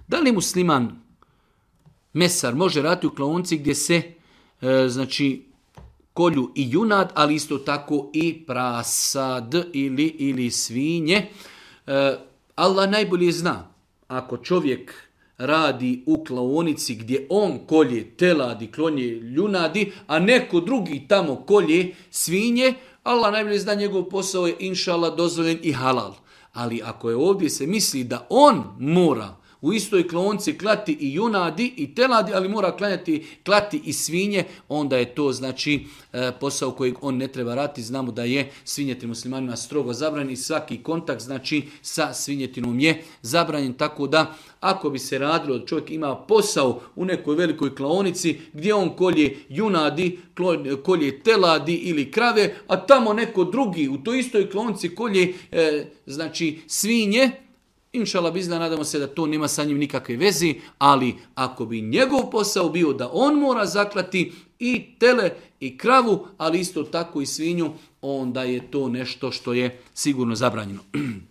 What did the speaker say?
Da li musliman mesar može raditi u klaonici gdje se kolju i junad, ali isto tako i prasad ili svinje? Allah najbolje zna. Ako čovjek radi u klaonici gdje on kolje teladi, klonje junadi, a neko drugi tamo kolje svinje, Allah najbolje zna, njegov posao je inšala dozvoljen i halal. Ali ako je ovdje se misli da on mora u istoj klaonici klati i junadi i teladi, ali mora klati i svinje, onda je to posao kojeg on ne treba raditi. Znamo da je svinjetin muslimanima strogo zabranjen i svaki kontakt sa svinjetinom je zabranjen. Tako da ako bi se radilo da čovjek ima posao u nekoj velikoj klaonici gdje on kolje junadi, kolje teladi ili krave, a tamo neko drugi u toj istoj klaonici kolje svinje, inšala bizna, nadamo se da to nema sa njim nikakve vezi, ali ako bi njegov posao bio da on mora zaklati i tele i kravu, ali isto tako i svinju, onda je to nešto što je sigurno zabranjeno.